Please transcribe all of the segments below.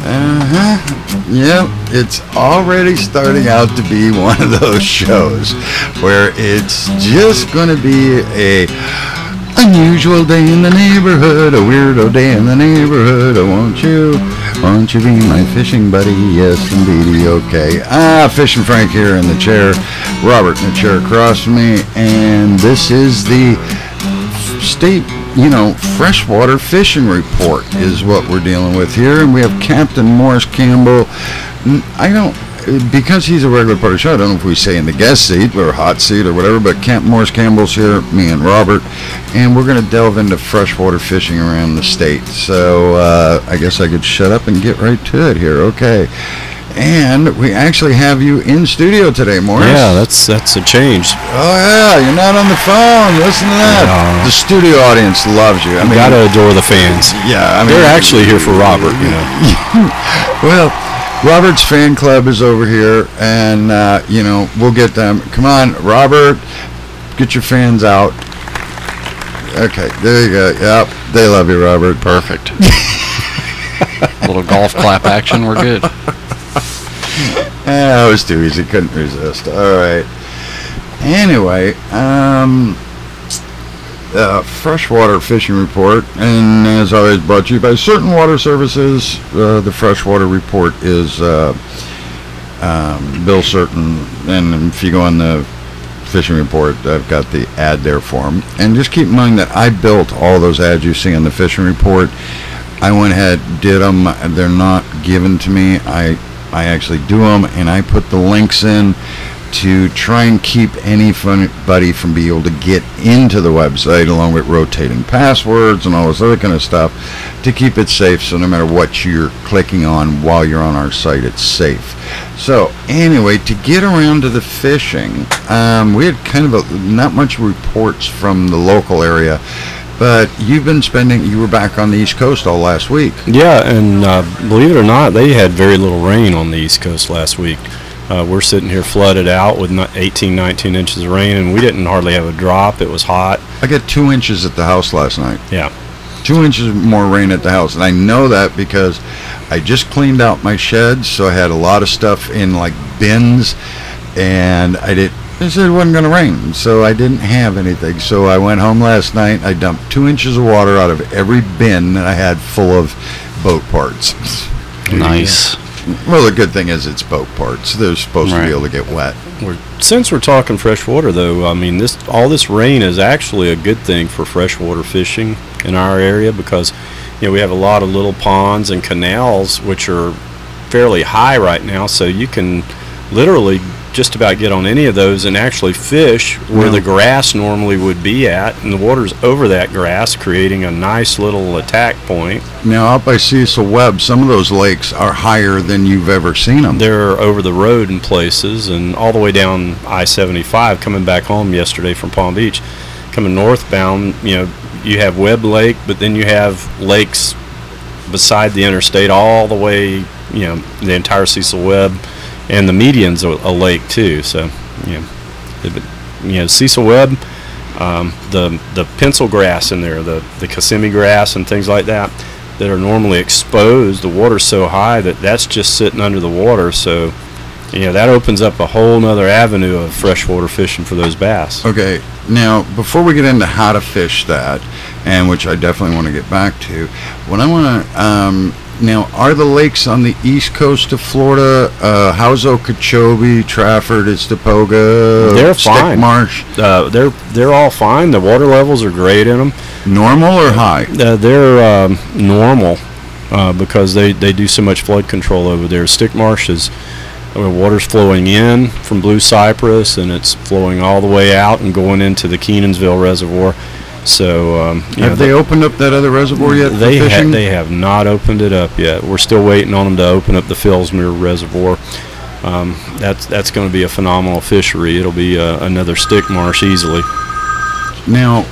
Yep, it's already starting out to be one of those shows where it's just going to be a unusual day in the neighborhood, a weirdo day in the neighborhood. Won't you be my fishing buddy? Yes, indeedy. Okay. Fishing Frank here in the chair, Robert in the chair across from me, and this is the state, freshwater fishing report is what we're dealing with here. And we have Captain Morris Campbell. Because he's a regular part of the show, I don't know if we say in the guest seat or hot seat or whatever, but Captain Morris Campbell's here, me and Robert, and we're going to delve into freshwater fishing around the state. So I guess I could shut up and get right to it here. Okay. And we actually have you in studio today, Morris. Yeah, that's a change. Oh, yeah, you're not on the phone. Listen to that. The studio audience loves you. You got to adore the fans. Yeah. They're actually here for Robert, Well, Robert's fan club is over here, and, we'll get them. Come on, Robert, get your fans out. Okay, there you go. Yep, they love you, Robert. Perfect. A little golf clap action, we're good. That was too easy. Couldn't resist. All right. Anyway, freshwater fishing report, and as always, brought to you by Certain Water Services. The freshwater report is Bill Certain, and if you go on the fishing report, I've got the ad there for them. And just keep in mind that I built all those ads you see in the fishing report. I went ahead, did them. They're not given to me. I actually do them, and I put the links in to try and keep anybody from being able to get into the website, along with rotating passwords and all this other kind of stuff, to keep it safe, so no matter what you're clicking on while you're on our site, it's safe. So anyway, to get around to the fishing, we had kind of not much reports from the local area. But you were back on the East Coast all last week. Yeah, and believe it or not, they had very little rain on the East Coast last week. We're sitting here flooded out with 18, 19 inches of rain, and we didn't hardly have a drop. It was hot. I got 2 inches at the house last night. Yeah. 2 inches more rain at the house, and I know that because I just cleaned out my sheds, so I had a lot of stuff in like bins, and I said it wasn't going to rain, so I didn't have anything. So I went home last night. I dumped 2 inches of water out of every bin that I had full of boat parts. Nice. Well, the good thing is it's boat parts. They're supposed to be able to get wet. Since we're talking freshwater, though, all this rain is actually a good thing for freshwater fishing in our area, because we have a lot of little ponds and canals which are fairly high right now, so you can literally just about get on any of those and actually fish where the grass normally would be at, and the water's over that grass, creating a nice little attack point. Now, out by Cecil Webb, some of those lakes are higher than you've ever seen them. They're over the road in places, and all the way down I-75, coming back home yesterday from Palm Beach, coming northbound, you have Webb Lake, but then you have lakes beside the interstate all the way, the entire Cecil Webb. And the median's a lake too, so Cecil Webb, the pencil grass in there, the Kissimmee grass and things like that are normally exposed. The water's so high that's just sitting under the water, so that opens up a whole nother avenue of freshwater fishing for those bass. Okay, now before we get into how to fish that, and which I definitely want to get back to, what I want to now, are the lakes on the east coast of Florida, how's Okeechobee, Trafford, Istapoga, they're Stick fine. Marsh? They're all fine. The water levels are great in them. Normal or high? They're normal because they do so much flood control over there. Stick Marsh is water's flowing in from Blue Cypress, and it's flowing all the way out and going into the Kenansville Reservoir. So have they opened up that other reservoir yet for fishing? They have not opened it up yet. We're still waiting on them to open up the Fellsmere Reservoir. That's going to be a phenomenal fishery. It'll be another Stick Marsh easily. Now,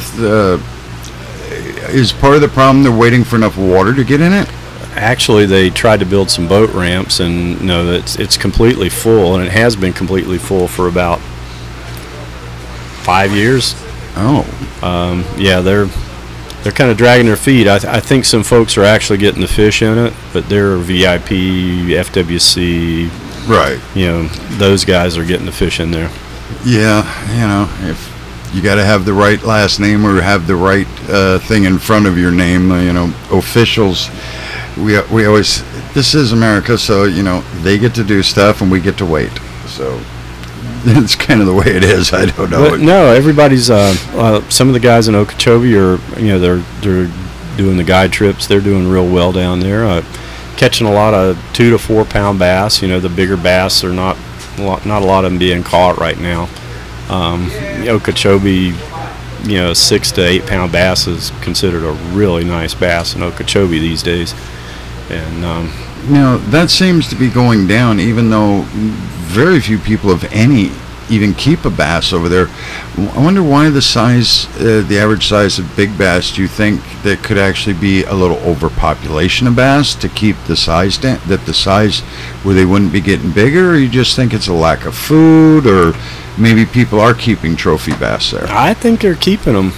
is part of the problem they're waiting for enough water to get in it? Actually, they tried to build some boat ramps, and it's completely full, and it has been completely full for about 5 years. Oh. Yeah, they're kind of dragging their feet. I think some folks are actually getting the fish in it, but they're VIP, FWC, Right. those guys are getting the fish in there. Yeah, if you got to have the right last name or have the right thing in front of your name, officials, we always, this is America, so, they get to do stuff and we get to wait. So it's kind of the way it is. I don't know. But no, everybody's, some of the guys in Okeechobee are, they're doing the guide trips. They're doing real well down there. Catching a lot of 2 to 4 pound bass. The bigger bass are not a lot of them being caught right now. Okeechobee, 6 to 8 pound bass is considered a really nice bass in Okeechobee these days. And that seems to be going down, even though very few people, if any, even keep a bass over there. I wonder why the average size of big bass. Do you think that could actually be a little overpopulation of bass to keep the size down, that the size where they wouldn't be getting bigger, or you just think it's a lack of food, or maybe people are keeping trophy bass there? I think they're keeping them.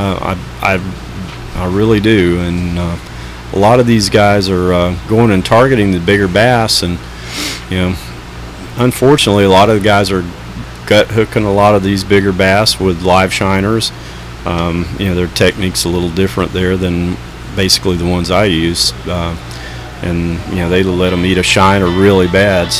I really do. And a lot of these guys are going and targeting the bigger bass, and unfortunately, a lot of the guys are gut hooking a lot of these bigger bass with live shiners. Their technique's a little different there than basically the ones I use, and they let them eat a shiner really bad.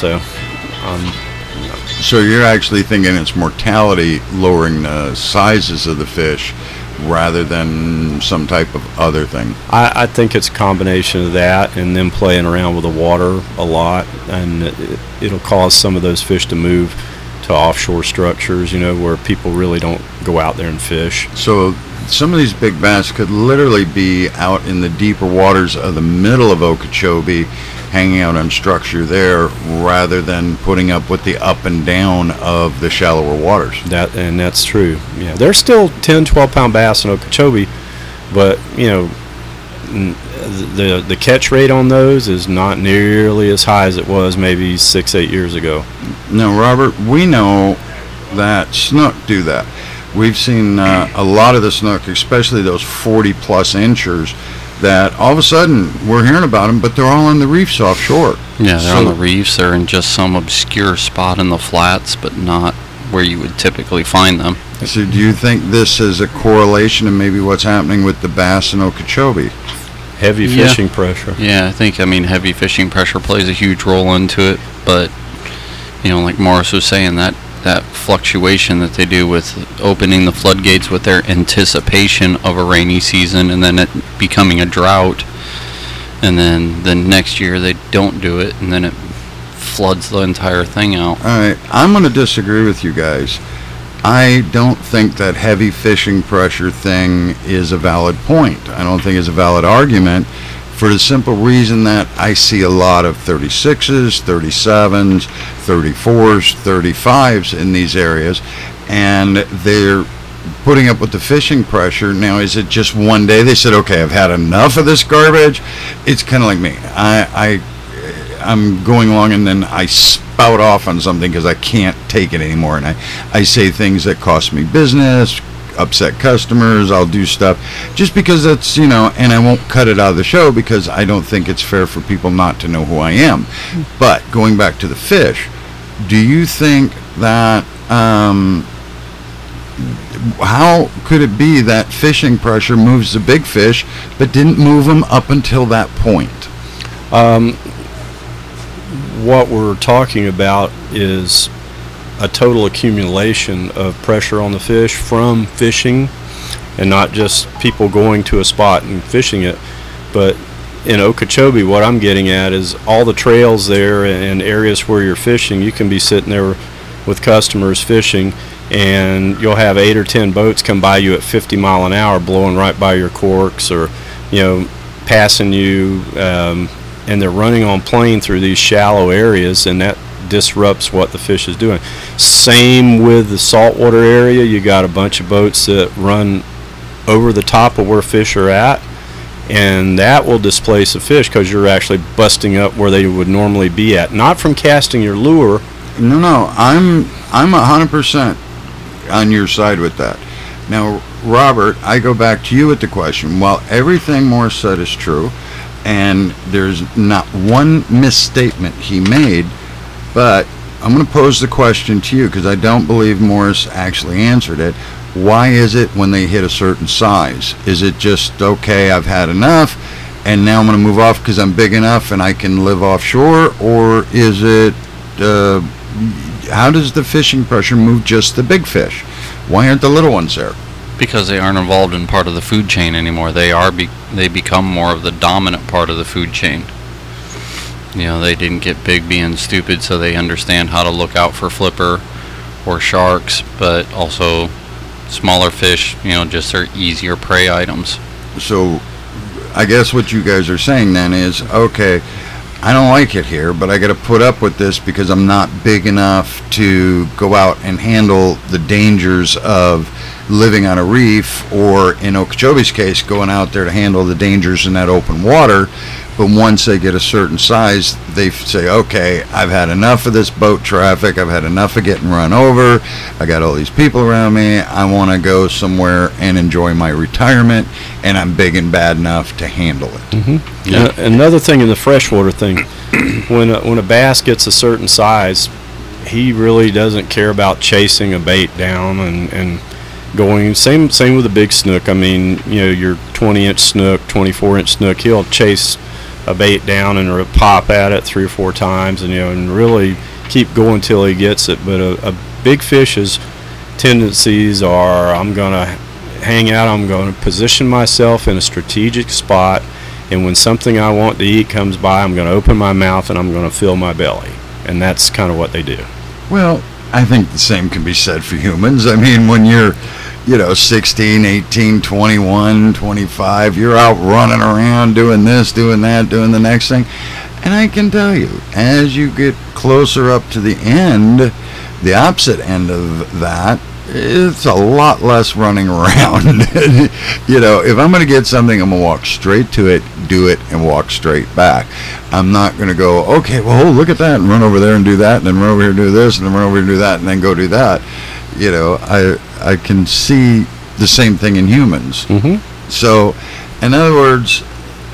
So you're actually thinking it's mortality lowering the sizes of the fish rather than some type of other thing? I think it's a combination of that and them playing around with the water a lot, and it'll cause some of those fish to move to offshore structures, where people really don't go out there and fish. So some of these big bass could literally be out in the deeper waters of the middle of Okeechobee, hanging out on structure there, rather than putting up with the up and down of the shallower waters. That's true. Yeah, there's still 10, 12 pound bass in Okeechobee, but the catch rate on those is not nearly as high as it was maybe 6-8 years ago. Now, Robert, we know that snook do that. We've seen a lot of the snook, especially those 40-plus inchers, that all of a sudden we're hearing about them, but they're all on the reefs offshore. Yeah, they're on the reefs. They're in just some obscure spot in the flats, but not where you would typically find them. So do you think this is a correlation to maybe what's happening with the bass in Okeechobee? Heavy fishing pressure. Yeah, I think, heavy fishing pressure plays a huge role into it, but, like Morris was saying, that fluctuation that they do with opening the floodgates with their anticipation of a rainy season and then it becoming a drought, and then the next year they don't do it, and then it floods the entire thing out. All right, I'm going to disagree with you guys. I don't think that heavy fishing pressure thing is a valid point. I don't think it's a valid argument, for the simple reason that I see a lot of 36s, 37s, 34s, 35s in these areas, and they're putting up with the fishing pressure. Now, is it just one day they said, okay, I've had enough of this garbage? It's kind of like me. I'm going along and then I spout off on something because I can't take it anymore, and I say things that cost me business, upset customers. I'll do stuff just because that's, and I won't cut it out of the show because I don't think it's fair for people not to know who I am. But going back to the fish, do you think that how could it be that fishing pressure moves the big fish but didn't move them up until that point? What we're talking about is a total accumulation of pressure on the fish from fishing, and not just people going to a spot and fishing it. But in Okeechobee, what I'm getting at is all the trails there and areas where you're fishing. You can be sitting there with customers fishing, and you'll have 8 or 10 boats come by you at 50 mile an hour, blowing right by your corks, or passing you, and they're running on plane through these shallow areas, and that disrupts what the fish is doing. Same with the saltwater area. You got a bunch of boats that run over the top of where fish are at, and that will displace a fish because you're actually busting up where they would normally be at, not from casting your lure. No, I'm 100% on your side with that. Now, Robert, I go back to you with the question. While everything Morris said is true, and there's not one misstatement he made, but I'm going to pose the question to you because I don't believe Morris actually answered it. Why is it when they hit a certain size? Is it just, okay, I've had enough, and now I'm going to move off because I'm big enough and I can live offshore? Or is it, how does the fishing pressure move just the big fish? Why aren't the little ones there? Because they aren't involved in part of the food chain anymore. They become more of the dominant part of the food chain. You know, they didn't get big being stupid, so they understand how to look out for flipper or sharks, but also smaller fish, you know, just are easier prey items. So I guess what you guys are saying then is, okay, I don't like it here, but I got to put up with this because I'm not big enough to go out and handle the dangers of living on a reef, or in Okeechobee's case, going out there to handle the dangers in that open water. But once they get a certain size, they say, okay, I've had enough of this boat traffic. I've had enough of getting run over. I got all these people around me. I want to go somewhere and enjoy my retirement, and I'm big and bad enough to handle it. Mm-hmm. Yeah. Another thing in the freshwater thing, when a bass gets a certain size, he really doesn't care about chasing a bait down and going. Same with a big snook. I mean, you know, your 20-inch snook, 24-inch snook, he'll chase a bait down and pop at it 3 or 4 times, and you know, and really keep going till he gets it. But a big fish's tendencies are, I'm gonna hang out, I'm gonna position myself in a strategic spot, and when something I want to eat comes by, I'm gonna open my mouth and I'm gonna fill my belly. And that's kind of what they do. Well, I think the same can be said for humans. I mean, when you're, you know, 16, 18, 21, 25, you're out running around doing this, doing that, doing the next thing. And I can tell you, as you get closer up to the end, the opposite end of that, it's a lot less running around. You know, if I'm going to get something, I'm going to walk straight to it, do it, and walk straight back. I'm not going to go, okay, well, look at that, and run over there and do that, and then run over here and do this, and then run over here and do that, and then go do that. You know, I can see the same thing in humans. Mm-hmm. So, in other words,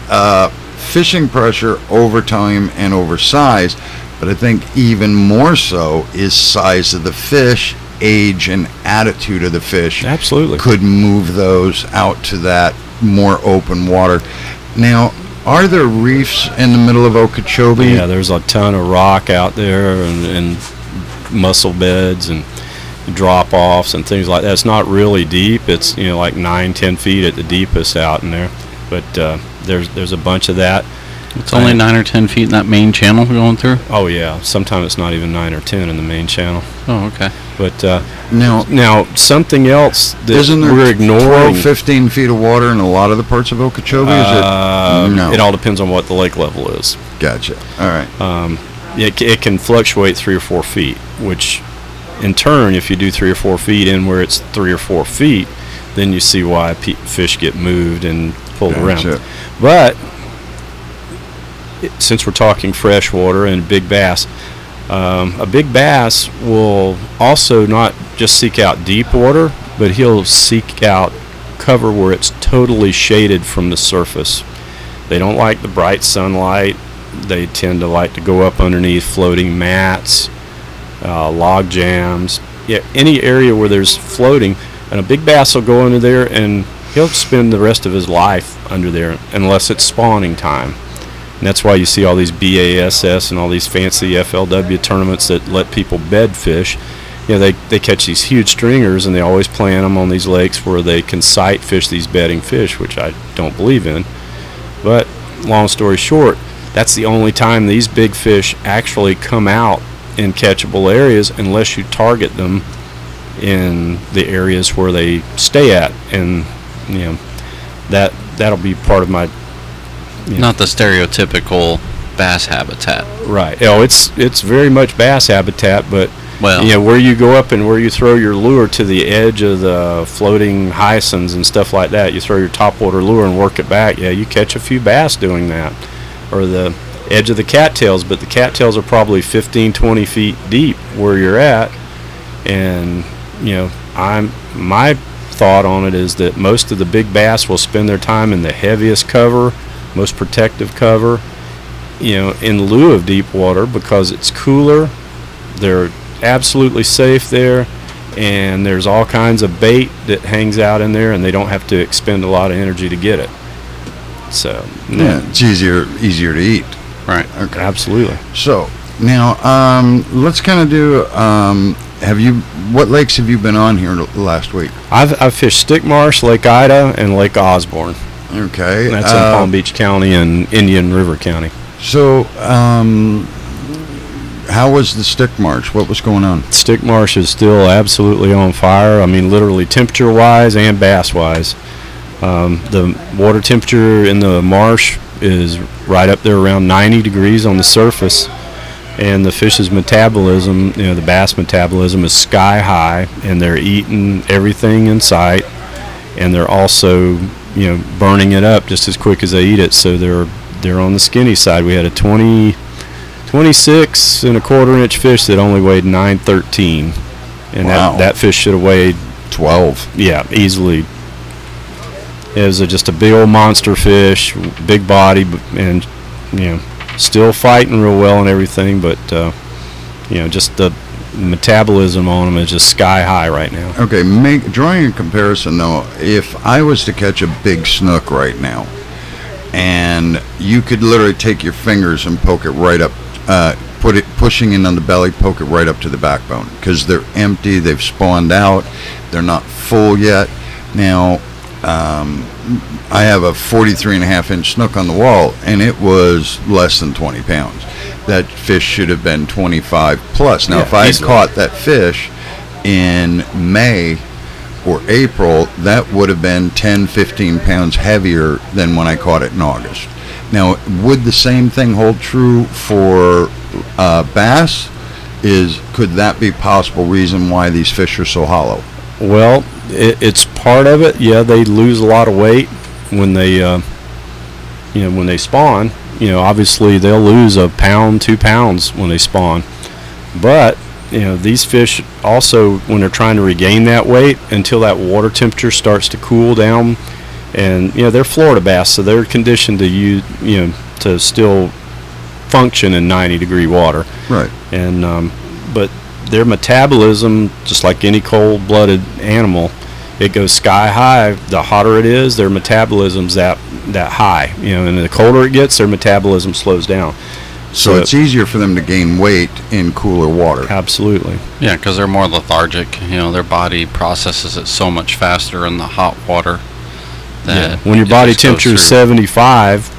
fishing pressure over time and over size, but I think even more so is size of the fish, age and attitude of the fish. Absolutely. Could move those out to that more open water. Now, are there reefs in the middle of Okeechobee? Yeah, there's a ton of rock out there and mussel beds and drop-offs and things like that. It's not really deep. It's, you know, like 9-10 feet at the deepest out in there. But there's a bunch of that. It's only 9 or 10 feet in that main channel we're going through? Oh, yeah. Sometimes it's not even 9 or 10 in the main channel. Oh, okay. But now something else that isn't there we're ignoring. 12, 15 feet of water in a lot of the parts of Okeechobee? No. It all depends on what the lake level is. Gotcha. All right. It can fluctuate 3 or 4 feet, which in turn, if you do 3 or 4 feet in where it's 3 or 4 feet, then you see why fish get moved and pulled around. But since we're talking freshwater and big bass, a big bass will also not just seek out deep water, but he'll seek out cover where it's totally shaded from the surface. They don't like the bright sunlight. They tend to like to go up underneath floating mats, log jams, any area where there's floating. And a big bass will go under there and he'll spend the rest of his life under there unless it's spawning time. And that's why you see all these BASS and all these fancy FLW tournaments that let people bed fish. You know, they catch these huge stringers and they always plant them on these lakes where they can sight fish these bedding fish, which I don't believe in. But long story short, that's the only time these big fish actually come out in catchable areas unless you target them in the areas where they stay at. And, you know, that'll be part of my... Not the stereotypical bass habitat. Right. Oh, it's very much bass habitat, but well, you know, where you go up and where you throw your lure to the edge of the floating hyacinths and stuff like that, you throw your topwater lure and work it back. Yeah, you catch a few bass doing that. Or the edge of the cattails, but the cattails are probably 15, 20 feet deep where you're at. And, you know, my thought on it is that most of the big bass will spend their time in the heaviest cover, most protective cover, in lieu of deep water, because it's cooler. They're absolutely safe there, and there's all kinds of bait that hangs out in there, and they don't have to expend a lot of energy to get it. So Yeah, it's easier to eat. Right. Okay. absolutely. So now, let's kind of do. What lakes have you been on here last week? I've fished Stick Marsh, Lake Ida, and Lake Osborne. Okay. And that's in Palm Beach County and Indian River County. So, how was the Stick Marsh? What was going on? Stick Marsh is still absolutely on fire. I mean, literally temperature-wise and bass-wise. The water temperature in the marsh is right up there around 90 degrees on the surface, and the fish's metabolism, the bass metabolism is sky high, and they're eating everything in sight, and they're also, burning it up just as quick as they eat it. So they're on the skinny side. We had a 26 and a quarter inch fish that only weighed 913, and Wow. that fish should have weighed 12. easily. It was just a big old monster fish, big body, and still fighting real well and everything, but just the metabolism on them is just sky high right now. Okay, drawing a comparison though, if I was to catch a big snook right now, and you could literally take your fingers and poke it right up, pushing in on the belly, poke it right up to the backbone, because they're empty, they've spawned out, they're not full yet. Now, I have a 43.5-inch snook on the wall, and it was less than 20 pounds. That fish should have been 25 plus. Now, Yeah, if I had easily. caught that fish in May or April, that would have been 10, 15 pounds heavier than when I caught it in August. Now, would the same thing hold true for bass? Could that be possible reason why these fish are so hollow? Well, it's part of it. Yeah, they lose a lot of weight when they, when they spawn. Obviously they'll lose a pound, 2 pounds when they spawn. But these fish also, when they're trying to regain that weight, until that water temperature starts to cool down, and they're Florida bass, so they're conditioned to to still function in 90-degree water. Right. And but their metabolism, just like any cold-blooded animal, it goes sky high. The hotter it is, their metabolism's that high. And the colder it gets, their metabolism slows down. So it's easier for them to gain weight in cooler water. Absolutely. Yeah, because they're more lethargic. Their body processes it so much faster in the hot water. That When your it body just goes temperature is through. 75,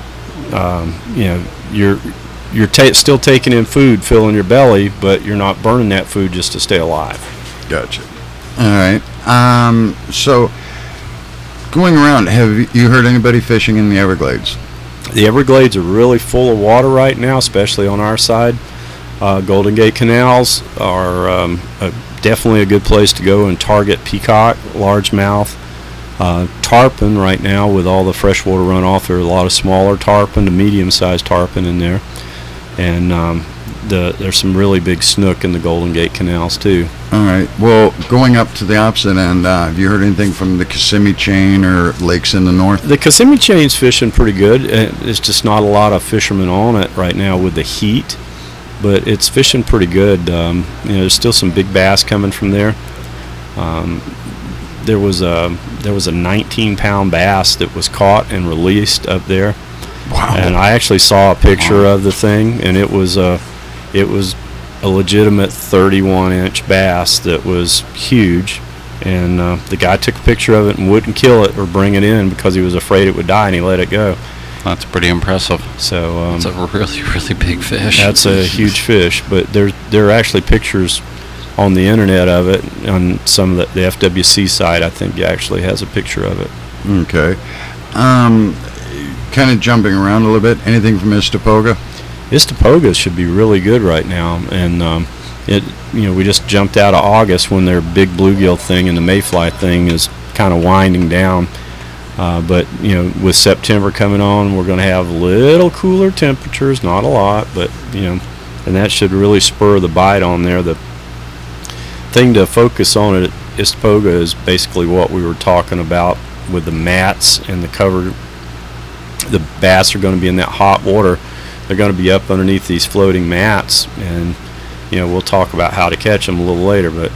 you're still taking in food, filling your belly, but you're not burning that food just to stay alive. Gotcha. All right. So, going around, have you heard anybody fishing in the Everglades? The Everglades are really full of water right now, especially on our side. Golden Gate canals are definitely a good place to go and target peacock, largemouth, tarpon right now with all the freshwater runoff. There are a lot of smaller tarpon to medium-sized tarpon in there. And there's some really big snook in the Golden Gate canals too. All right. Well, going up to the opposite end, have you heard anything from the Kissimmee chain or lakes in the north? The Kissimmee chain's fishing pretty good. It's just not a lot of fishermen on it right now with the heat, but it's fishing pretty good. There's still some big bass coming from there. There was a 19-pound bass that was caught and released up there. Wow. And I actually saw a picture of the thing, and it was a legitimate 31-inch bass that was huge. And the guy took a picture of it and wouldn't kill it or bring it in because he was afraid it would die, and he let it go. That's pretty impressive. So It's a really, really big fish. that's a huge fish. But there are actually pictures on the internet of it. On some of the FWC site, I think, actually has a picture of it. Okay. Kind of jumping around a little bit. Anything from Istapoga? Istapoga should be really good right now, and we just jumped out of August when their big bluegill thing and the mayfly thing is kind of winding down. But with September coming on, we're going to have little cooler temperatures, not a lot, but and that should really spur the bite on there. The thing to focus on Istopoga is basically what we were talking about with the mats and the cover. The bass are going to be in that hot water. They're going to be up underneath these floating mats, and we'll talk about how to catch them a little later. But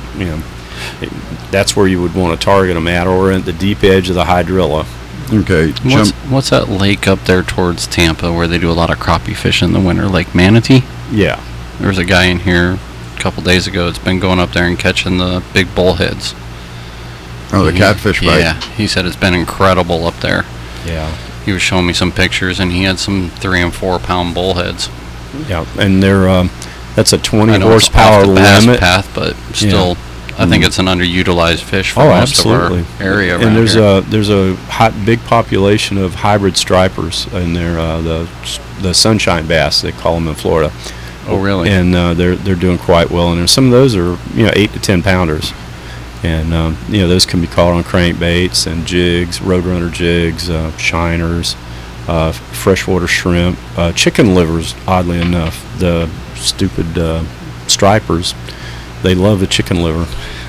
that's where you would want to target them at, or at the deep edge of the hydrilla. Okay. What's that lake up there towards Tampa where they do a lot of crappie fishing in the winter? Lake Manatee? Yeah. There was a guy in here a couple days ago that's been going up there and catching the big bullheads. Oh, the catfish bite. Yeah, he said it's been incredible up there. Yeah. He was showing me some pictures, and he had some 3 and 4 pound bullheads. Yeah, and they're that's a 20 I know it's horsepower off the bass limit. path, but still, I think it's an underutilized fish for Oh, most absolutely. of our area. And around there's here. there's a big population of hybrid stripers in there. The sunshine bass, they call them in Florida. Oh, really? And they're doing quite well. And some of those are 8 to 10 pounders, and those can be caught on crankbaits and jigs, roadrunner jigs, shiners, freshwater shrimp, chicken livers. Oddly enough, the stupid stripers, they love the chicken liver.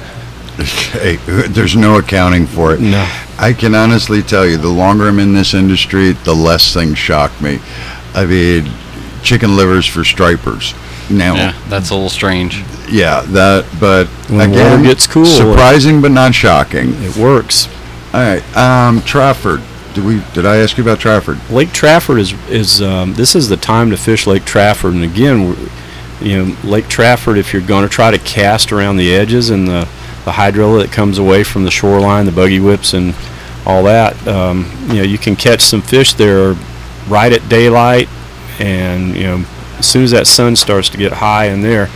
Hey, there's no accounting for it. No. I can honestly tell you, the longer I'm in this industry, the less things shock me. I mean, chicken livers for stripers. Now, Yeah, that's a little strange. but When again, water gets cool, surprising but not shocking. it works. All right, Trafford. Did I ask you about Trafford? Lake Trafford is this is the time to fish Lake Trafford, and again, Lake Trafford, if you're going to try to cast around the edges and the hydrilla that comes away from the shoreline, the buggy whips and all that, you can catch some fish there right at daylight, and as soon as that sun starts to get high in there,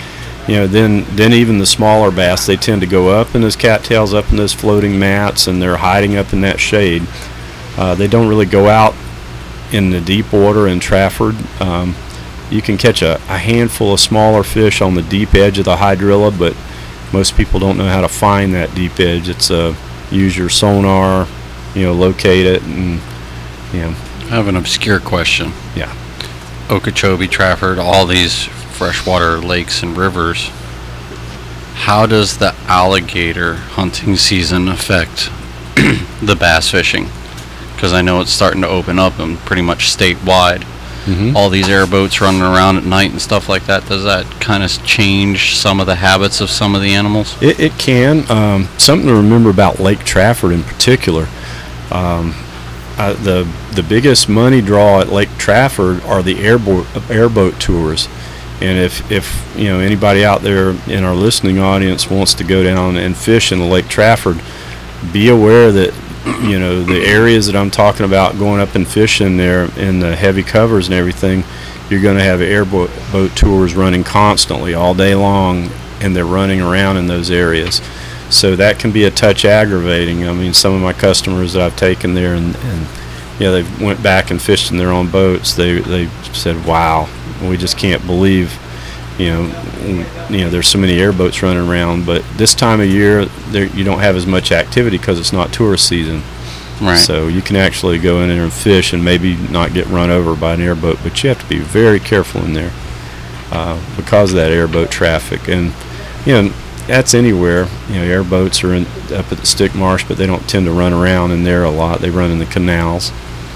then even the smaller bass, they tend to go up in those cattails, up in those floating mats, and they're hiding up in that shade. They don't really go out in the deep water in Trafford. You can catch a handful of smaller fish on the deep edge of the hydrilla, but most people don't know how to find that deep edge. It's use your sonar, locate it, and I have an obscure question. Yeah. Okeechobee, Trafford, all these freshwater lakes and rivers. How does the alligator hunting season affect the bass fishing? Because I know it's starting to open up and pretty much statewide. Mm-hmm. All these airboats running around at night and stuff like that. Does that kind of change some of the habits of some of the animals? It can. Something to remember about Lake Trafford in particular. The biggest money draw at Lake Trafford are the airboat tours, and if anybody out there in our listening audience wants to go down and fish in the Lake Trafford, be aware that the areas that I'm talking about, going up and fishing there in the heavy covers and everything, you're going to have airboat tours running constantly all day long, and they're running around in those areas. So that can be a touch aggravating. I mean, some of my customers that I've taken there and they went back and fished in their own boats. They said, "Wow, we just can't believe, there's so many airboats running around." But this time of year, you don't have as much activity because it's not tourist season. Right. So you can actually go in there and fish and maybe not get run over by an airboat, but you have to be very careful in there because of that airboat traffic. And that's anywhere. Airboats are up at the Stick Marsh, but they don't tend to run around in there a lot. They run in the canals.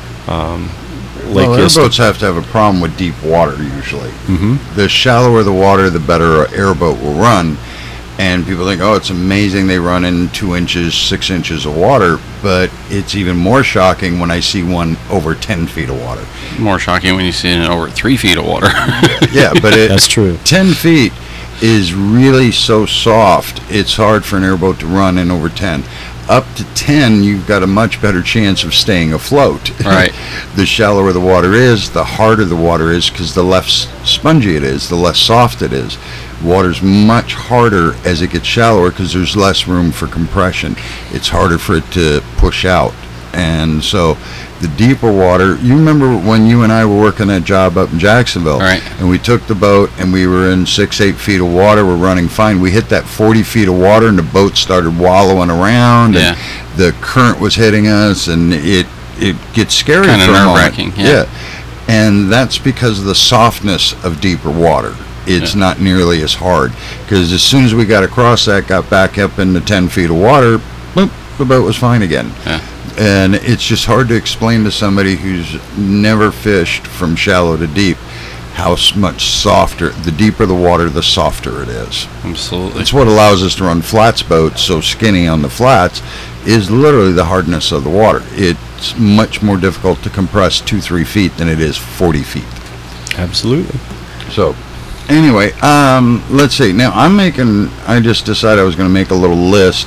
Airboats have to have a problem with deep water usually. Mm-hmm. The shallower the water, the better an airboat will run. And people think, oh, it's amazing they run in 2 inches, 6 inches of water. But it's even more shocking when I see one over 10 feet of water. More shocking when you see it over 3 feet of water. Yeah, but That's true. 10 feet is really so soft, it's hard for an airboat to run in over 10. Up to 10, you've got a much better chance of staying afloat. Right. The shallower the water is, the harder the water is, because the less spongy it is, the less soft it is. Water's much harder as it gets shallower because there's less room for compression. It's harder for it to push out. And so the deeper water, you remember when you and I were working that job up in Jacksonville, Right. and we took the boat and we were in 6-8 feet of water, we're running fine. We hit that 40 feet of water and the boat started wallowing around, Yeah. and the current was hitting us, and it gets scary Kinda for a moment. nerve-wracking, yeah. And that's because of the softness of deeper water. it's Yeah. not nearly as hard. Because as soon as we got across that, got back up into 10 feet of water, boop, the boat was fine again. Yeah. And it's just hard to explain to somebody who's never fished from shallow to deep how much softer, the deeper the water, the softer it is. Absolutely. It's what allows us to run flats boats so skinny on the flats is literally the hardness of the water. It's much more difficult to compress 2-3 feet than it is 40 feet. Absolutely. So, anyway, let's see. Now, I just decided I was going to make a little list.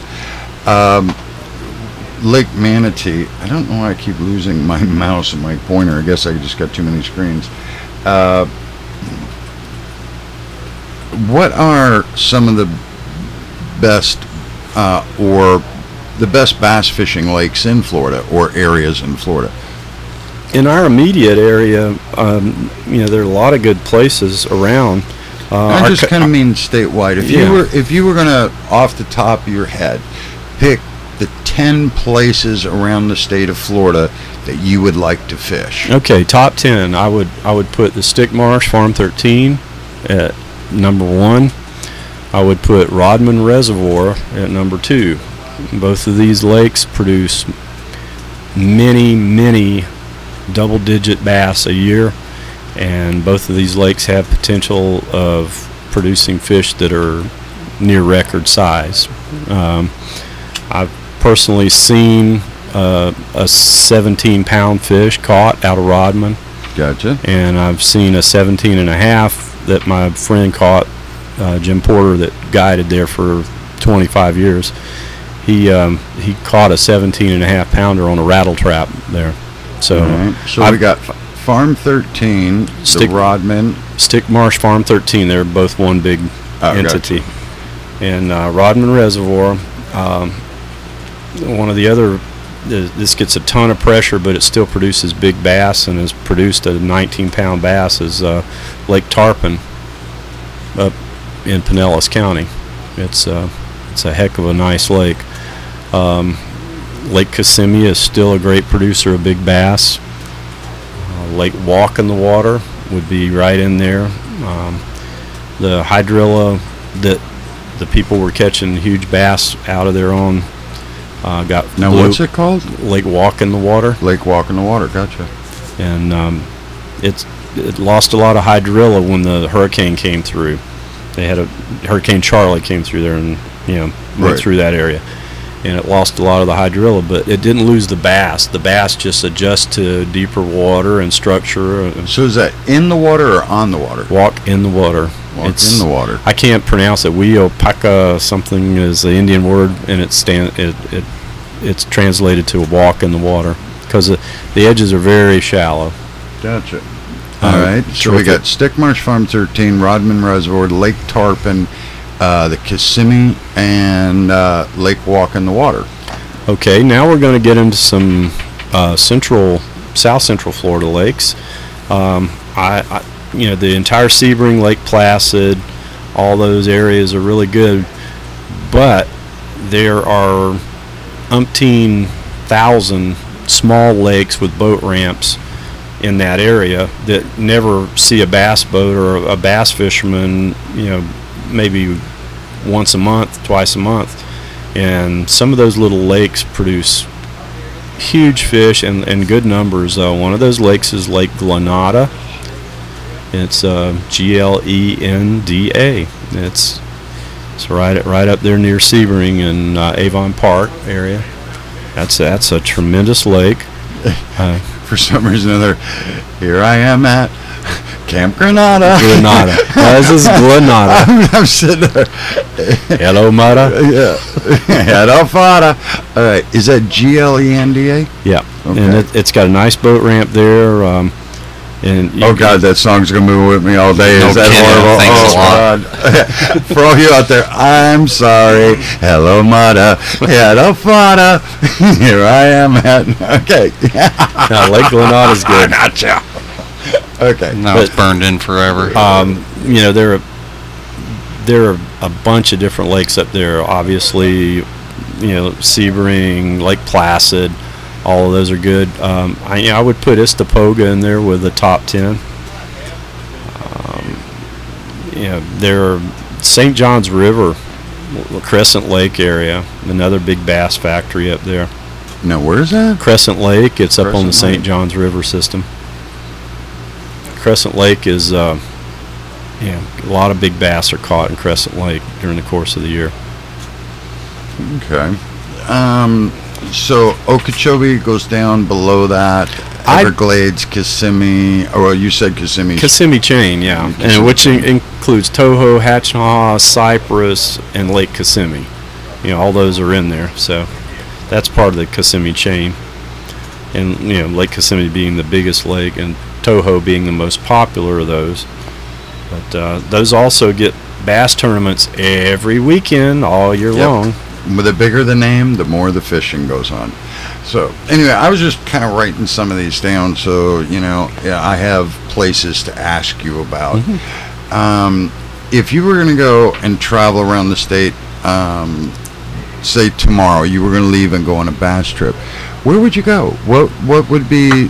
Lake Manatee. I don't know why I keep losing my mouse and my pointer. I guess I just got too many screens. What are some of the best or the best bass fishing lakes in Florida or areas in Florida? In our immediate area, there are a lot of good places around. I our just co- kind of mean statewide. If you were gonna, off the top of your head, pick the 10 places around the state of Florida that you would like to fish. Okay, top 10. I would put the Stick Marsh Farm 13 at number 1. I would put Rodman Reservoir at number 2. Both of these lakes produce many double-digit bass a year, and both of these lakes have potential of producing fish that are near record size. I've personally seen a 17-pound fish caught out of Rodman, Gotcha. and I've seen a 17 and a half that my friend caught, Jim Porter, that guided there for 25 years. He caught a 17 and a half pounder on a rattle trap there. So, All right. So we got Farm 13, Stick- the Rodman. Stick Marsh Farm 13, they're both one big entity. And Rodman Reservoir, one of the other, this gets a ton of pressure, but it still produces big bass and has produced a 19-pound bass, is Lake Tarpon up in Pinellas County. It's a heck of a nice lake. Lake Kissimmee is still a great producer of big bass. Lake Walk in the Water would be right in there. The hydrilla that the people were catching huge bass out of their own got Now, blue. what's it called? Lake Walk in the Water, Lake Walk in the Water. Gotcha. and it lost a lot of hydrilla when the hurricane came through. They had a Hurricane Charlie came through there and went Right. through that area, and it lost a lot of the hydrilla, but it didn't lose the bass. The bass just adjust to deeper water and structure. So is that in the water or on the water? Walk in the water. Walk in the water. I can't pronounce it. Weopaka something is the Indian word, and it's translated to a walk in the water because the edges are very shallow. Gotcha. All right. So we got Stick Marsh Farm 13, Rodman Reservoir, Lake Tarpon, the Kissimmee, and Lake Walk in the Water. Okay, now we're going to get into some south central Florida lakes. The entire Sebring, Lake Placid, all those areas are really good, but there are umpteen thousand small lakes with boat ramps in that area that never see a bass boat or a bass fisherman, maybe once a month, twice a month. And some of those little lakes produce huge fish and good numbers. One of those lakes is Lake Glenada. It's Glenda. It's right up there near Sebring and Avon Park area. That's a tremendous lake. For some reason or other, here I am at Camp Granada. Glenada. This is Glenada. I'm sitting there. Hello, Mata. Yeah. Hello, Fada. All right. Is that Glenda? Yeah. Okay. And it's got a nice boat ramp there. Oh God, that song's gonna move with me all day. No Is that kidding. horrible? Thanks a lot. God. For all you out there, I'm sorry. Hello, Mata. Hello, Fada. Here I am at. Okay. Now, Lake Glenada's good. Gotcha. Okay. Now it's burned in forever. There are a bunch of different lakes up there. Obviously, Sebring, Lake Placid, all of those are good. I would put Istapoga in there with the top 10. there, St. Johns River, Crescent Lake area, another big bass factory up there. Now, where is that? Crescent Lake, it's up on the Crescent St. Lake. Johns River system. Crescent Lake is, a lot of big bass are caught in Crescent Lake during the course of the year. Okay. So Okeechobee goes down below that. I- Everglades, Kissimmee. Oh, well, you said Kissimmee. Kissimmee chain, yeah, Kissimmee and which chain. includes Toho, Hatchnaha, Cypress, and Lake Kissimmee. All those are in there, so that's part of the Kissimmee chain. And Lake Kissimmee being the biggest lake, and Toho being the most popular of those. But those also get bass tournaments every weekend, all year Yep. long. The bigger the name, the more the fishing goes on. So anyway, I was just kind of writing some of these down, so I have places to ask you about. If you were going to go and travel around the state, say tomorrow, you were going to leave and go on a bass trip, where would you go? What would be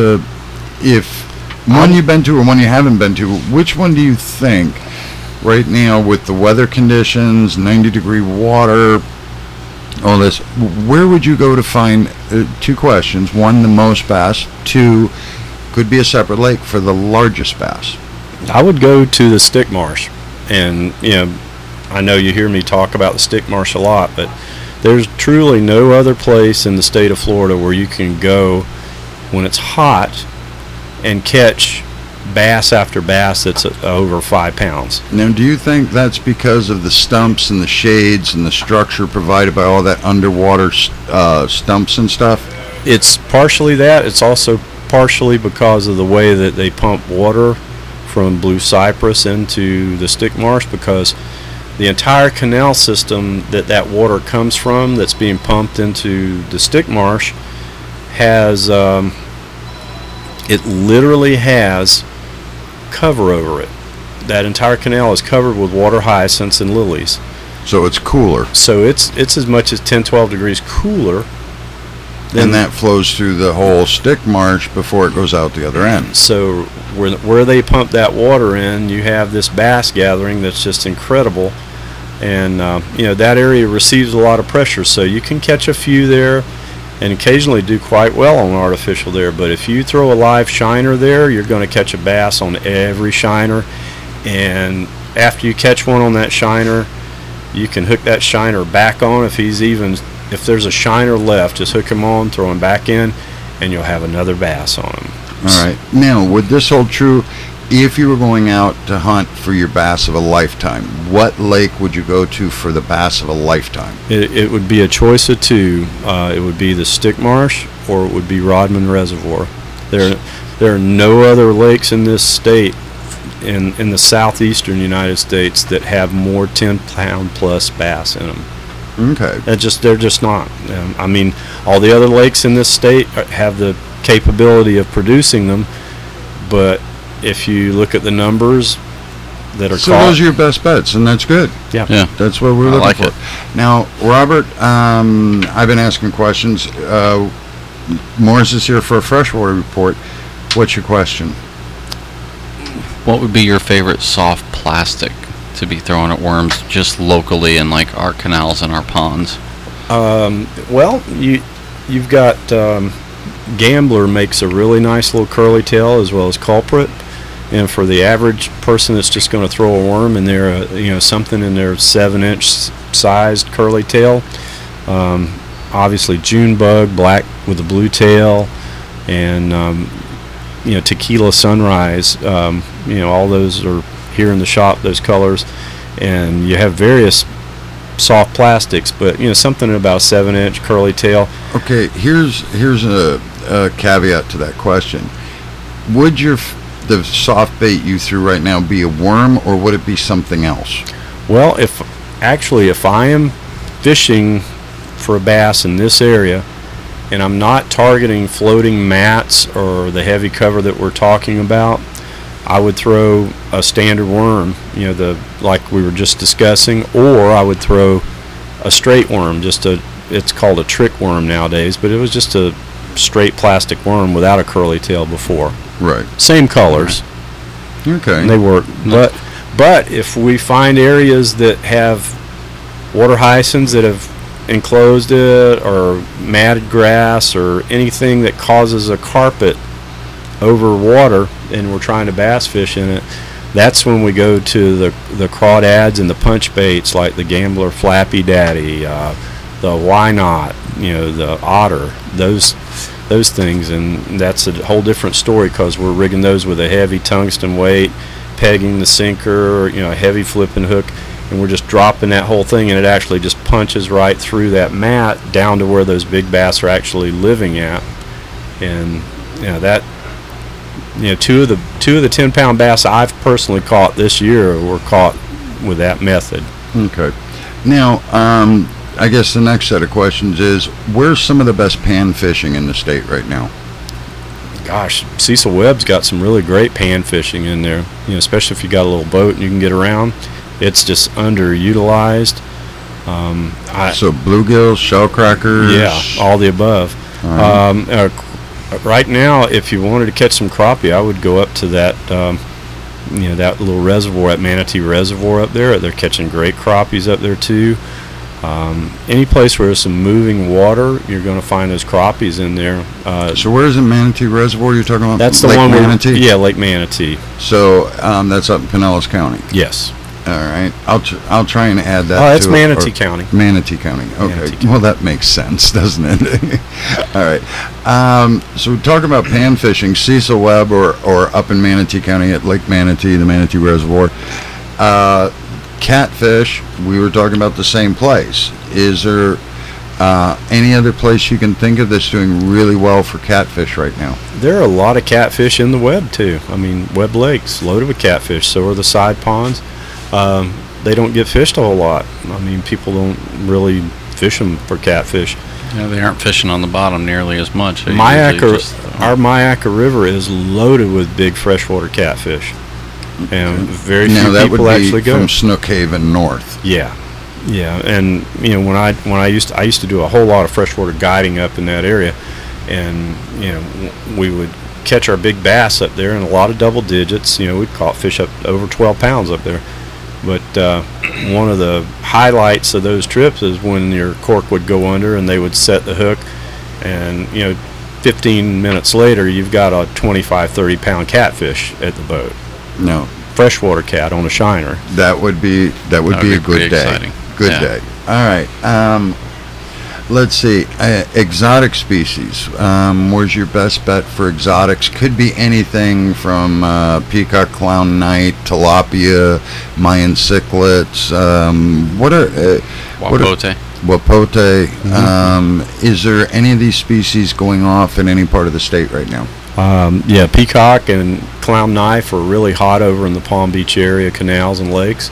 if one you've been to or one you haven't been to? Which one do you think right now, with the weather conditions, 90-degree water, all this, where would you go to find, two questions, one, the most bass, two, could be a separate lake for the largest bass? I would go to the Stick Marsh, and I know you hear me talk about the Stick Marsh a lot, but there's truly no other place in the state of Florida where you can go when it's hot and catch bass after bass that's over 5 pounds. Now, do you think that's because of the stumps and the shades and the structure provided by all that underwater stumps and stuff? It's partially that. It's also partially because of the way that they pump water from Blue Cypress into the Stick Marsh, because the entire canal system that water comes from, that's being pumped into the Stick Marsh, has it literally has cover over it. That entire canal is covered with water hyacinths and lilies. So it's cooler. So it's as much as 10-12 degrees cooler. And that flows through the whole Stick Marsh before it goes out the other end. So where they pump that water in, you have this bass gathering that's just incredible. And that area receives a lot of pressure, so you can catch a few there and occasionally do quite well on artificial there. But if you throw a live shiner there, you're going to catch a bass on every shiner. And after you catch one on that shiner, you can hook that shiner back on. If there's a shiner left, just hook him on, throw him back in, and you'll have another bass on him. All right. Now, would this hold true if you were going out to hunt for your bass of a lifetime? What lake would you go to for the bass of a lifetime? It would be a choice of two. It would be the Stick Marsh, or it would be Rodman Reservoir. There are no other lakes in this state, in the southeastern United States, that have more 10-pound plus bass in them. Okay. They're just not. All the other lakes in this state have the capability of producing them, but if you look at the numbers that are So caught, those are your best bets, and that's good. yeah. That's what we're I looking like for. it. Now, Robert, I've been asking questions. Morris is here for a freshwater report. What's your question? What would be your favorite soft plastic to be thrown at worms just locally in like our canals and our ponds? Well, you've got Gambler makes a really nice little curly tail, as well as Culprit. And for the average person that's just going to throw a worm in there, something in their 7-inch sized curly tail, obviously June Bug, black with a blue tail, and Tequila Sunrise, all those are here in the shop, those colors. And you have various soft plastics, but something about a 7-inch curly tail. Okay, here's a caveat to that question. Would the soft bait you threw right now be a worm, or would it be something else? Well, if I am fishing for a bass in this area, and I'm not targeting floating mats or the heavy cover that we're talking about, I would throw a standard worm, like we were just discussing, or I would throw a straight worm, it's called a trick worm nowadays, but it was just a straight plastic worm without a curly tail before. Right. Same colors. Okay. And they work, But if we find areas that have water hyacinths that have enclosed it, or matted grass, or anything that causes a carpet over water, and we're trying to bass fish in it, that's when we go to the crawdads and the punch baits like the Gambler Flappy Daddy, the Why Not, the Otter, those things. And that's a whole different story because we're rigging those with a heavy tungsten weight, pegging the sinker, a heavy flipping hook, and we're just dropping that whole thing, and it actually just punches right through that mat down to where those big bass are actually living at. And that, two of the 10-pound bass I've personally caught this year were caught with that method. Okay. Now, I guess the next set of questions is, where's some of the best pan fishing in the state right now? Gosh, Cecil Webb's got some really great pan fishing in there, especially if you got a little boat and you can get around. It's just underutilized. So bluegills, shellcrackers? Yeah, all the above. Right now, if you wanted to catch some crappie, I would go up to that, that little reservoir at Manatee Reservoir up there. They're catching great crappies up there too. Any place where there's some moving water, you're going to find those crappies in there. So where's the Manatee Reservoir you're talking about? That's the Lake one Manatee? Yeah, Lake Manatee. So that's up in Pinellas County. Yes. All right. I'll try and add that. Oh, that's to Manatee County. Manatee County. Okay. Manatee County. Well, that makes sense, doesn't it? All right. So we talk about pan fishing, Cecil Webb, or up in Manatee County at Lake Manatee, the Manatee Reservoir. Catfish, we were talking about the same place. Is there any other place you can think of that's doing really well for catfish right now? There are a lot of catfish in the Webb too. I mean, Webb Lake's loaded with catfish. So are the side ponds. They don't get fished a whole lot. I mean, people don't really fish them for catfish. Yeah, they aren't fishing on the bottom nearly as much. They Our Myakka River is loaded with big freshwater catfish, and very few people actually go. Now that would be from Snookhaven north. Yeah, and when I used to do a whole lot of freshwater guiding up in that area, and we would catch our big bass up there in a lot of double digits. We'd caught fish up over 12 pounds up there. But one of the highlights of those trips is when your cork would go under and they would set the hook, and 15 minutes later you've got a 25, 30 pound catfish at the boat. No, freshwater cat on a shiner. That would be a good day. Exciting. Good day. All right. Let's see. Exotic species. Where's your best bet for exotics? Could be anything from peacock, clown knight, tilapia, Mayan cichlids. Wapote. Wapote. Is there any of these species going off in any part of the state right now? Yeah, peacock and clown knife are really hot over in the Palm Beach area, canals and lakes.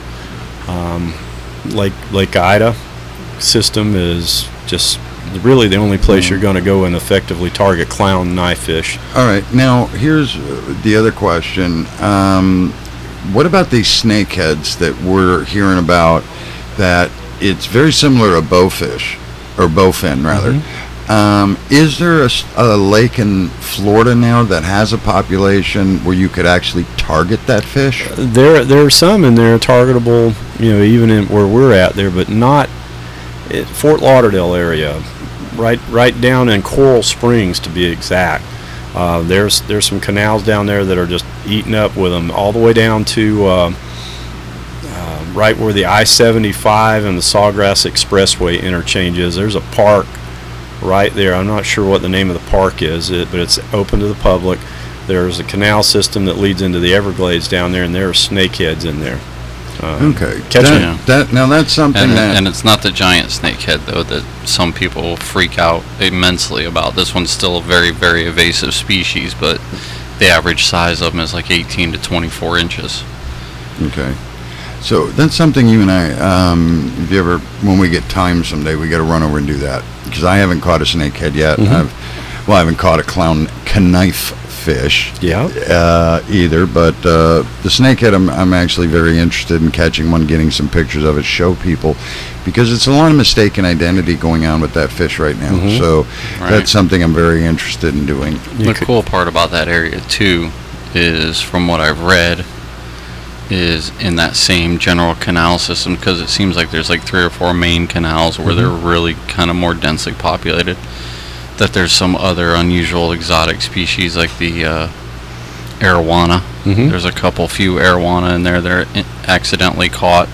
Lake Ida system is just really the only place you're going to go and effectively target clown knife fish. All right. Now, here's the other question. What about these snakeheads that we're hearing about, that it's very similar to bowfish, or bowfin, rather? Is there a lake in Florida now that has a population where you could actually target that fish? There are some in there targetable, even in where we're at there, but not at Fort Lauderdale area, right down in Coral Springs to be exact. There's some canals down there that are just eaten up with them, all the way down to right where the I-75 and the Sawgrass Expressway interchange is. There's a park right there. I'm not sure what the name of the park is, but it's open to the public. There's a canal system that leads into the Everglades down there, and there are snakeheads in there. Okay. Now that's something and it's not the giant snakehead though that some people freak out immensely about. This one's still a very, very evasive species, but the average size of them is like 18 to 24 inches. Okay. So that's something you and I, if you ever, when we get time someday, we got to run over and do that, because I haven't caught a snakehead yet. I haven't caught a clown knife fish either, but the snakehead I'm actually very interested in catching one, getting some pictures of it, show people, because it's a lot of mistaken identity going on with that fish right now. So that's something I'm very interested in doing. The cool part about that area too is, from what I've read, is in that same general canal system, because it seems like there's like 3 or 4 main canals where they're really kind of more densely populated, that there's some other unusual exotic species like the arowana. There's a few arowana in there that are accidentally caught,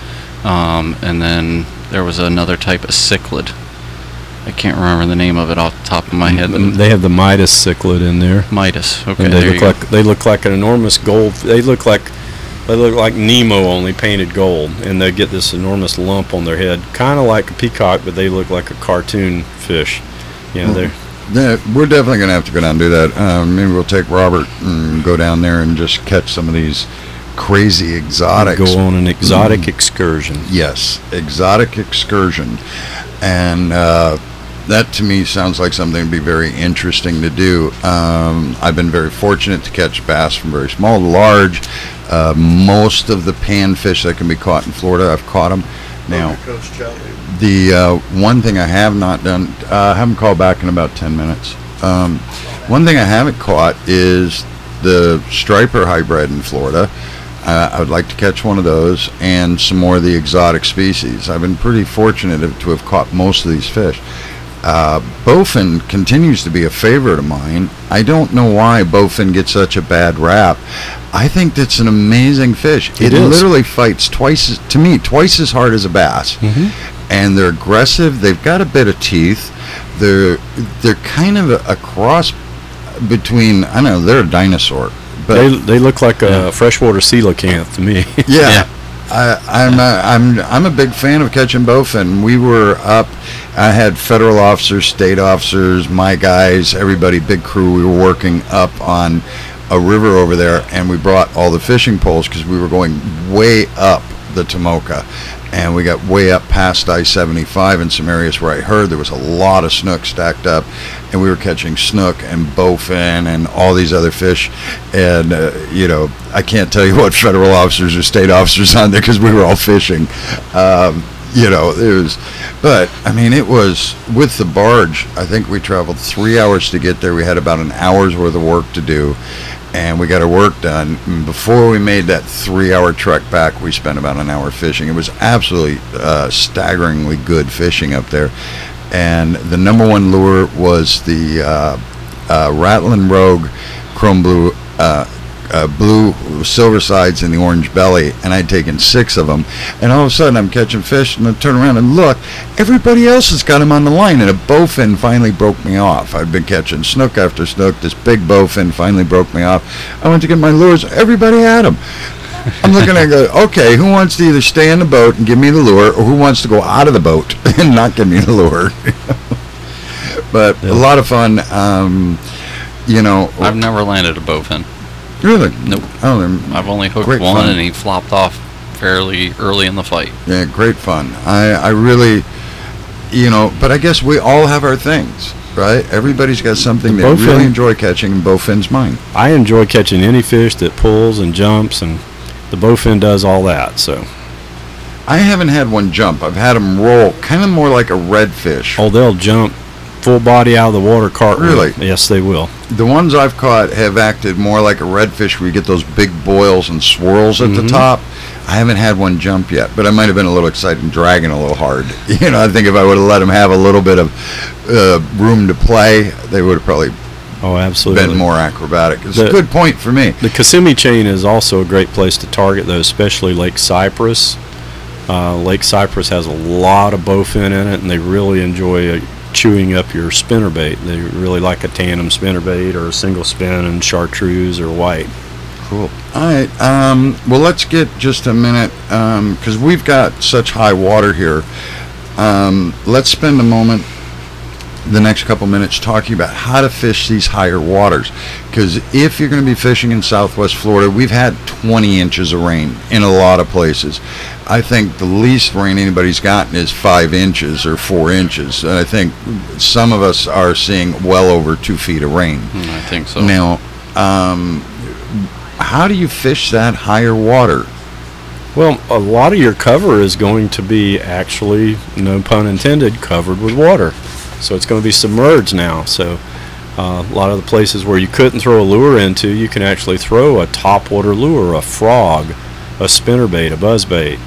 and then there was another type of cichlid. I can't remember the name of it off the top of my head. They have the Midas cichlid in there. Midas. Okay. And they look like an enormous gold. They look like Nemo, only painted gold, and they get this enormous lump on their head, kind of like a peacock, but they look like a cartoon fish. You know, we're definitely going to have to go down and do that. Maybe we'll take Robert and go down there and just catch some of these crazy exotics. Go on an exotic excursion. Yes, exotic excursion. And that to me sounds like something to be very interesting to do. I've been very fortunate to catch bass from very small to large. Most of the panfish that can be caught in Florida, I've caught them. Now, the one thing I have not done, I haven't called back in about 10 minutes. One thing I haven't caught is the striper hybrid in Florida. I would like to catch one of those and some more of the exotic species. I've been pretty fortunate to have caught most of these fish. Bowfin continues to be a favorite of mine. I don't know why bowfin gets such a bad rap. I think that's an amazing fish. It literally fights twice as hard as a bass. And they're aggressive. They've got a bit of teeth. They're kind of a cross between, I don't know, they're a dinosaur. But they look like a freshwater coelacanth to me. Yeah. I'm a big fan of catching bowfin. We were up. I had federal officers, state officers, my guys, everybody, big crew. We were working up on a river over there, and we brought all the fishing poles because we were going way up the Tomoka, and we got way up past I-75 in some areas where I heard there was a lot of snook stacked up, and we were catching snook and bowfin and all these other fish. And I can't tell you what federal officers or state officers on there because we were all fishing. But I mean, it was with the barge. I think we traveled 3 hours to get there. We had about an hour's worth of work to do, and we got our work done. And before we made that 3-hour trek back, we spent about an hour fishing. It was absolutely staggeringly good fishing up there. And the number one lure was the Rattling Rogue Chrome Blue, blue silver sides and the orange belly, and I'd taken 6 of them, and all of a sudden I'm catching fish, and I turn around and look, everybody else has got them on the line, and a bowfin finally broke me off. I've been catching snook after snook. This big bowfin finally broke me off. I went to get my lures. Everybody had them. I'm looking at go, okay, who wants to either stay in the boat and give me the lure, or who wants to go out of the boat and not give me the lure? But a lot of fun. I've never landed a bowfin. Really? Nope. Oh, I've only hooked one, fun. And he flopped off fairly early in the fight. Yeah, great fun. I really, but I guess we all have our things, right? Everybody's got something they really enjoy catching, and bowfin's mine. I enjoy catching any fish that pulls and jumps, and the bowfin does all that. So I haven't had one jump. I've had them roll, kind of more like a redfish. Oh, they'll jump full body out of the water cartwheel. Really? Yes, they will. The ones I've caught have acted more like a redfish, where you get those big boils and swirls at the top. I haven't had one jump yet, but I might have been a little excited and dragging a little hard. I think if I would have let them have a little bit of room to play, they would have probably been more acrobatic. It's a good point for me. The Kissimmee chain is also a great place to target those, especially Lake Cypress. Lake Cypress has a lot of bowfin in it, and they really enjoy chewing up your spinnerbait. They really like a tandem spinnerbait or a single spin and chartreuse or white. Cool. All right. Well, let's get just a minute, because we've got such high water here. Let's spend a moment, the next couple minutes, talking about how to fish these higher waters. Because if you're going to be fishing in Southwest Florida, we've had 20 inches of rain in a lot of places. I think the least rain anybody's gotten is 5 inches or 4 inches. And I think some of us are seeing well over 2 feet of rain. I think so. Now, how do you fish that higher water? Well, a lot of your cover is going to be actually, no pun intended, covered with water. So it's going to be submerged now. So a lot of the places where you couldn't throw a lure into, you can actually throw a topwater lure, a frog, a spinnerbait, a buzzbait.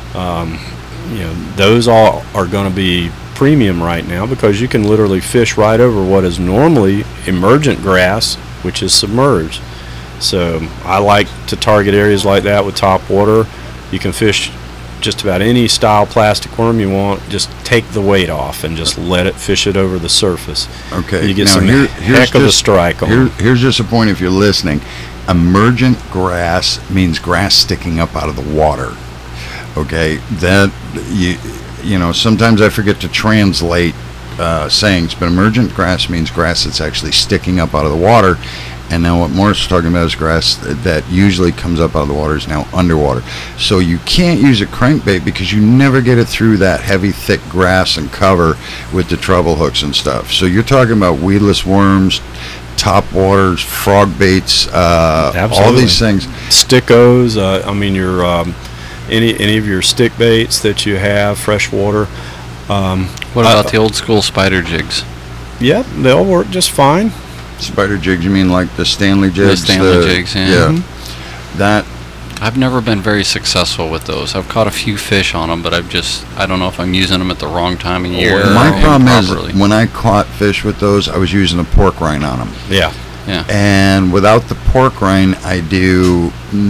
Those all are going to be premium right now because you can literally fish right over what is normally emergent grass, which is submerged. So I like to target areas like that with top water. You can fish just about any style plastic worm you want. Just take the weight off and just let it fish it over the surface. Okay. You get now some heck of a strike on it. Here's just a point if you're listening. Emergent grass means grass sticking up out of the water. Okay, that sometimes I forget to translate sayings, but emergent grass means grass that's actually sticking up out of the water. And now what Morris is talking about is grass that usually comes up out of the water is now underwater. So you can't use a crankbait because you never get it through that heavy, thick grass and cover with the treble hooks and stuff. So you're talking about weedless worms, top waters, frog baits, all these things. Stickos, your any of your stick baits that you have, freshwater. What about the old school spider jigs? Yeah, they'll work just fine. Spider jigs, you mean like the Stanley jigs? The Stanley jigs, yeah. Mm-hmm. That I've never been very successful with those. I've caught a few fish on them, but I don't know if I'm using them at the wrong time of year. My problem improperly. is when I caught fish with those, I was using a pork rind on them. Yeah. And without the pork rind, I do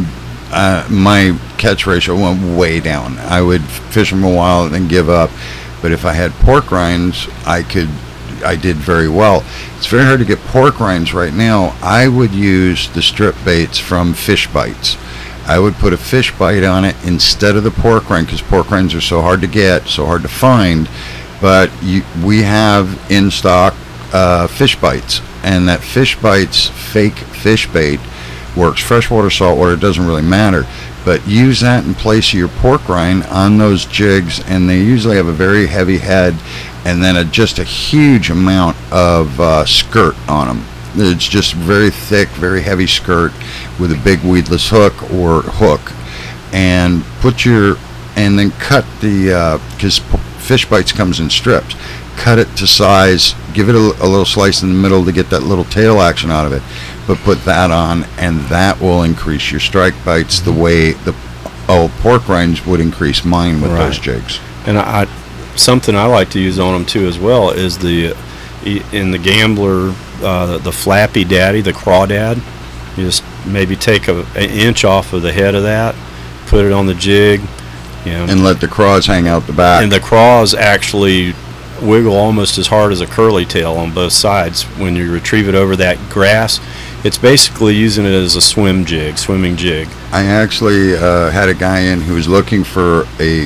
my catch ratio went way down. I would fish them a while and then give up. But if I had pork rinds, I did very well. It's very hard to get pork rinds right now. I would use the strip baits from Fish Bites. I would put a fish bite on it instead of the pork rind because pork rinds are so hard to get, so hard to find. But we have in stock Fish Bites, and that Fish Bites fake fish bait works. Freshwater, saltwater, it doesn't really matter. But use that in place of your pork rind on those jigs, and they usually have a very heavy head and then just a huge amount of skirt on them. It's just very thick, very heavy skirt with a big weedless hook or hook. And then cut because Fish Bites comes in strips. Cut it to size, give it a little slice in the middle to get that little tail action out of it. But put that on, and that will increase your strike bites the way the old pork rinds would increase mine with those jigs. And something I like to use on them too as well is in the Gambler, the Flappy Daddy, the Crawdad. You just maybe take an inch off of the head of that, put it on the jig, and let the craws hang out the back. And the craws actually wiggle almost as hard as a curly tail on both sides when you retrieve it over that grass. It's basically using it as a swimming jig. I actually had a guy in who was looking for a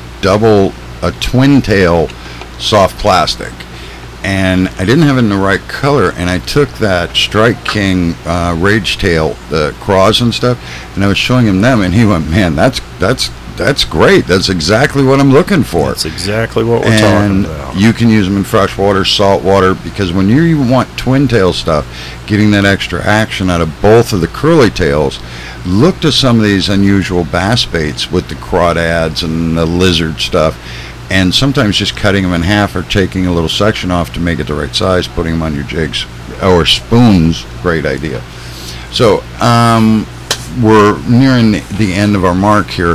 twin tail soft plastic, and I didn't have it in the right color, and I took that Strike King Rage Tail, the craws and stuff, and I was showing him them, and he went, "Man, that's great. That's exactly what I'm looking for." That's exactly what we're talking about. You can use them in freshwater, saltwater, because when you want twin tail stuff, getting that extra action out of both of the curly tails, look to some of these unusual bass baits with the crawdads and the lizard stuff, and sometimes just cutting them in half or taking a little section off to make it the right size, putting them on your jigs or spoons, great idea. So we're nearing the end of our mark here.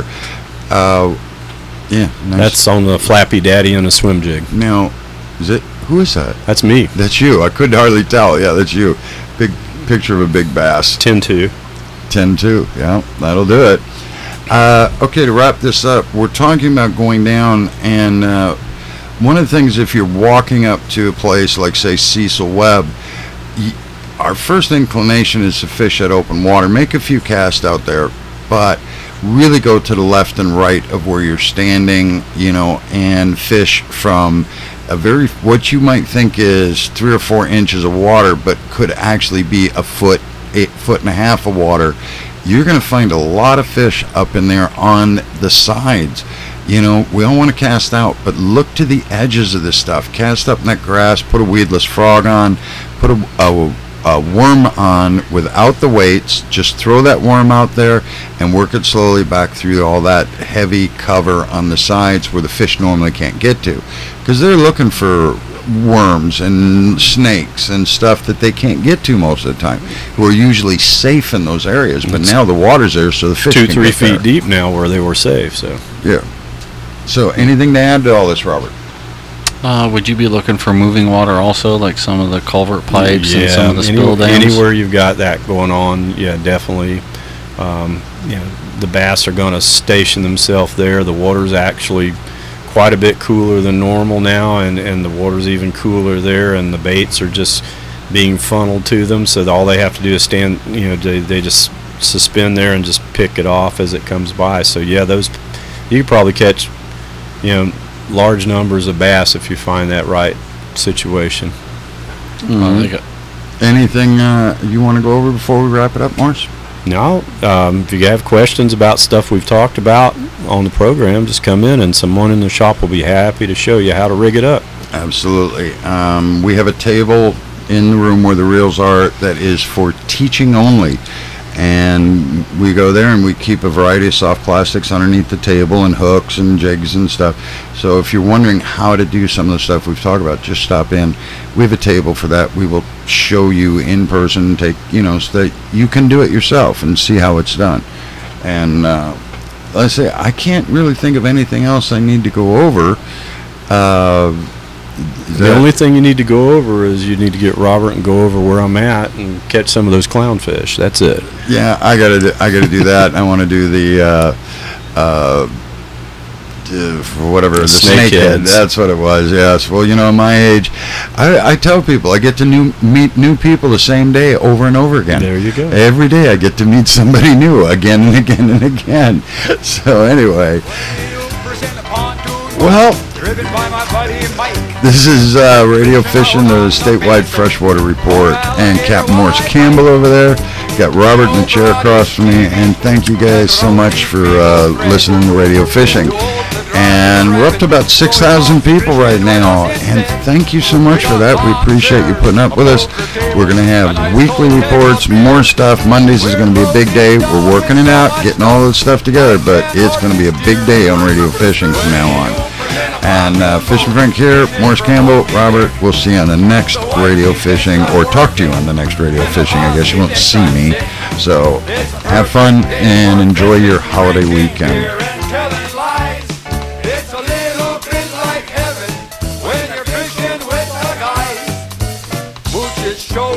Nice. That's on the Flappy Daddy and a swim jig. Now, who is that? That's me. That's you. I couldn't hardly tell. Yeah, that's you. Big picture of a big bass. 10-2. 10-2. Yeah, that'll do it. Okay, to wrap this up, we're talking about going down, and one of the things, if you're walking up to a place like, say, Cecil Webb, our first inclination is to fish at open water. Make a few casts out there, but really go to the left and right of where you're standing, and fish from what you might think is 3 or 4 inches of water, but could actually be a foot and a half of water. You're going to find a lot of fish up in there on the sides. We all want to cast out, but look to the edges of this stuff. Cast up in that grass, put a weedless frog on, put a worm on without the weights. Just throw that worm out there and work it slowly back through all that heavy cover on the sides where the fish normally can't get to, because they're looking for worms and snakes and stuff that they can't get to most of the time, who are usually safe in those areas. But now the water's there, so the fish can 2-3 get feet there. deep now where they were safe. So Yeah. So anything to add to all this, Robert? Would you be looking for moving water also, like some of the culvert pipes and some of the spill dams? Anywhere you've got that going on, yeah, definitely. The bass are going to station themselves there. The water's actually quite a bit cooler than normal now, and the water's even cooler there, and the baits are just being funneled to them, so all they have to do is stand, they just suspend there and just pick it off as it comes by. So yeah, those, you could probably catch, large numbers of bass if you find that right situation. Anything you want to go over before we wrap it up, Morris? No, if you have questions about stuff we've talked about on the program, just come in and someone in the shop will be happy to show you how to rig it up. Absolutely. We have a table in the room where the reels are that is for teaching only. And we go there and we keep a variety of soft plastics underneath the table and hooks and jigs and stuff. So if you're wondering how to do some of the stuff we've talked about, just stop in. We have a table for that. We will show you in person, so that you can do it yourself and see how it's done. And let's say I can't really think of anything else I need to go over. The only thing you need to go over is you need to get Robert and go over where I'm at and catch some of those clownfish. That's it. Yeah, I gotta do that. I want to do the whatever, the snakehead. That's what it was. Yes. Well, my age, I tell people I get to meet new people the same day over and over again. There you go. Every day I get to meet somebody new again and again and again. So anyway, well, this is Radio Fishing, the statewide freshwater report, and Captain Morris Campbell over there. Got Robert in the chair across from me, and thank you guys so much for listening to Radio Fishing. And we're up to about 6,000 people right now, and thank you so much for that. We appreciate you putting up with us. We're going to have weekly reports, more stuff. Mondays is going to be a big day. We're working it out, getting all this stuff together, but it's going to be a big day on Radio Fishing from now on. And Fishing Frank here, Morris Campbell, Robert, we'll see you on the next Radio Fishing, or talk to you on the next Radio Fishing. I guess you won't see me. So have fun and enjoy your holiday weekend. Show